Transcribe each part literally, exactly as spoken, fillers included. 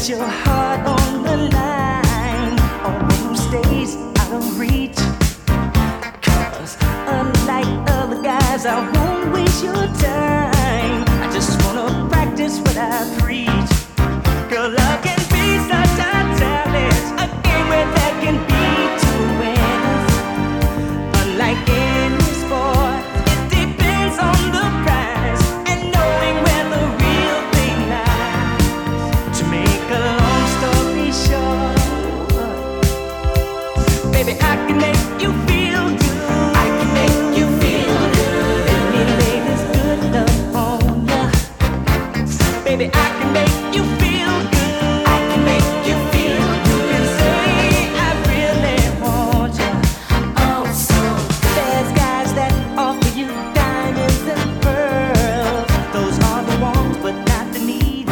your heart on the line, or who stays out of reach. Cause unlike other guys, I won't waste your time. I just wanna practice what I preach. Girl, love can be such a challenge, a game where there can be two winners. Unlike any sport, it depends on the prize and knowing where the real thing lies. To make a long story short, baby, I can make you feel good. I can make you feel good. Let me lay this good love on ya. Baby, I can make you feel good. I can make you feel good. And say I really want ya. Oh, so there's guys that offer you diamonds and pearls. Those are the wants, but not the needs.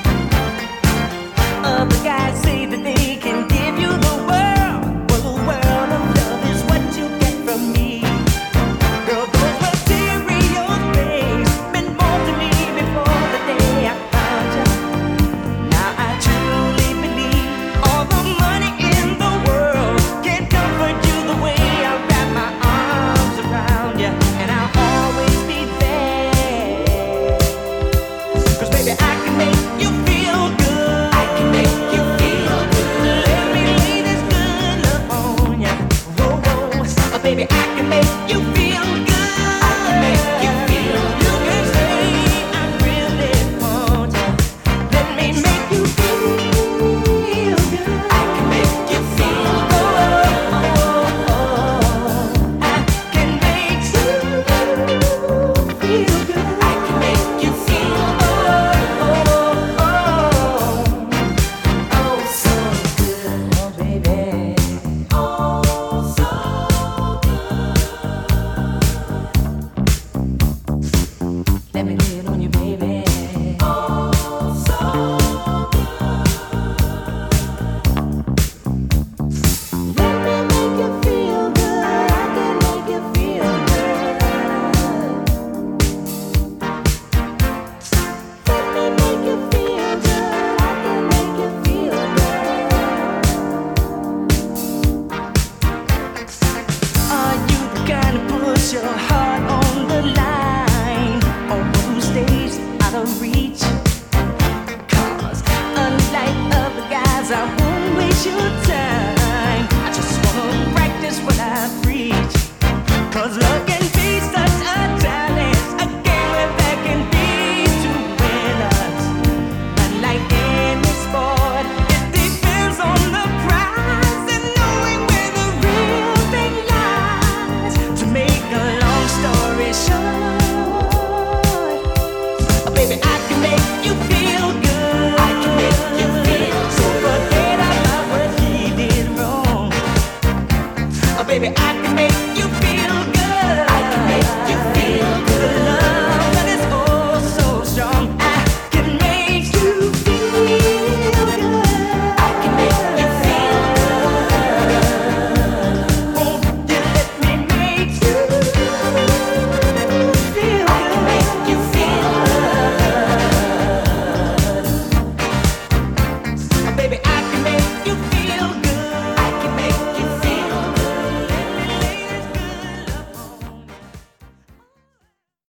Other guys say that they can give you the world. Well, the world of love is what you get from me. Girl, those material things meant more to me before the day I found you. Now I truly believe all the money in the world can't comfort you the way I wrap my arms around you. And I'll always be there. Cause baby, I can make you feel good. I can make you feel good. Let me lay this good love on ya. Whoa, whoa. Oh, baby, I can make you feel good. I can make you feel good. You can say I really want ya. Let me make you feel good. I can make you feel good. Oh, oh, I can make you feel good. I can make you feel oh, oh, oh, oh, so good, oh baby, oh so good. Let me lay it on